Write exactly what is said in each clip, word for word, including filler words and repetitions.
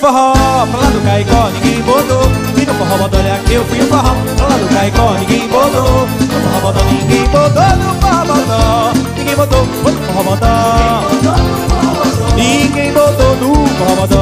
forró, pra lá do Caicó ninguém botou. E no forró bodó, olha que eu fui o forró, pra lá do Caicó ninguém botou. No forró bodó ninguém botou, no forró bodó ninguém botou, foi no forró bodó. Ninguém botou no forró bodó.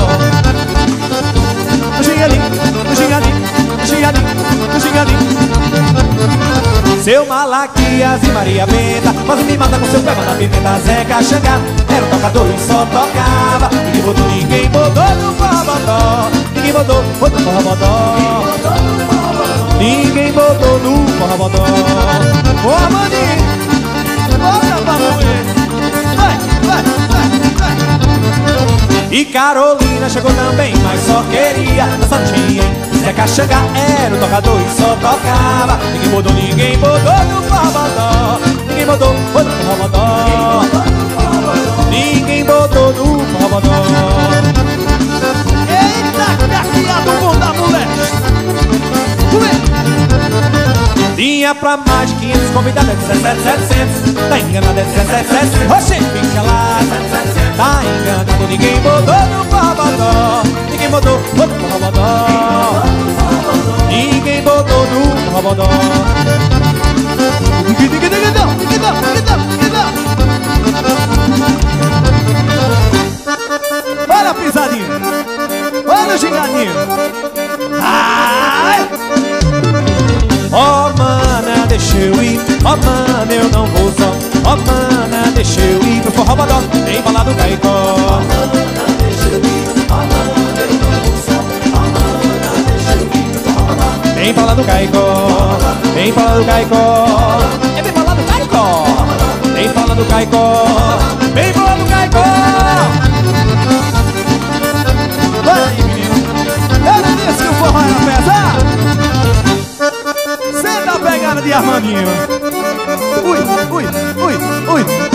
No xingadim, no xingadim, no xingadim, no xingadim. Seu Malaquias e Maria Benta, quase me mata com seu pé, manda pimenta. Zeca Xangá era um tocador e só tocava. Ninguém botou, ninguém botou no forró bodó. Ninguém botou, foi no forró bodó. Ninguém botou no forró bodó. Ô Armandinho, bota pra morrer. Vai, vai, vai, vai. E Carolina chegou também, mas só queria dançar no xinguém. Zeca Xangá era o tocador e só tocava. Ninguém botou, ninguém botou no forró bodó. Ninguém botou, foi no forró bodó. Ninguém botou no forró bodó. Eita, cafiado bom da moleque. Tinha pra mais de quinhentos convidados, é dezessete mil e setecentos. Tá enganado, é dezessete mil e setecentos. Oxê, fica lá, tá enganado, ninguém botou no forró bodó. Ninguém botou, foi no forró bodó. Ninguém botou no forró bodó. Olha a pisadinha, olha o gingadinho. Ai! Ó oh, mana, deixa eu ir. Ó oh, mana, eu não vou só. Ó oh, mana, deixa eu ir pro forró bodó. Tem bala do Caicó. Ó oh, mana, deixa eu ir. Ó oh, mana, eu não vou só. Ó oh, mana, deixa eu ir pro forró bodó. Tem bala do Caicó. Tem bala do Caicó. É bem bala do Caicó. Tem bala do Caicó. Bem bala do Caicó. Olha aí, menino. Eu disse que o forró era pesado. Senta a pegada de Armandinho. Ui, ui, ui, ui.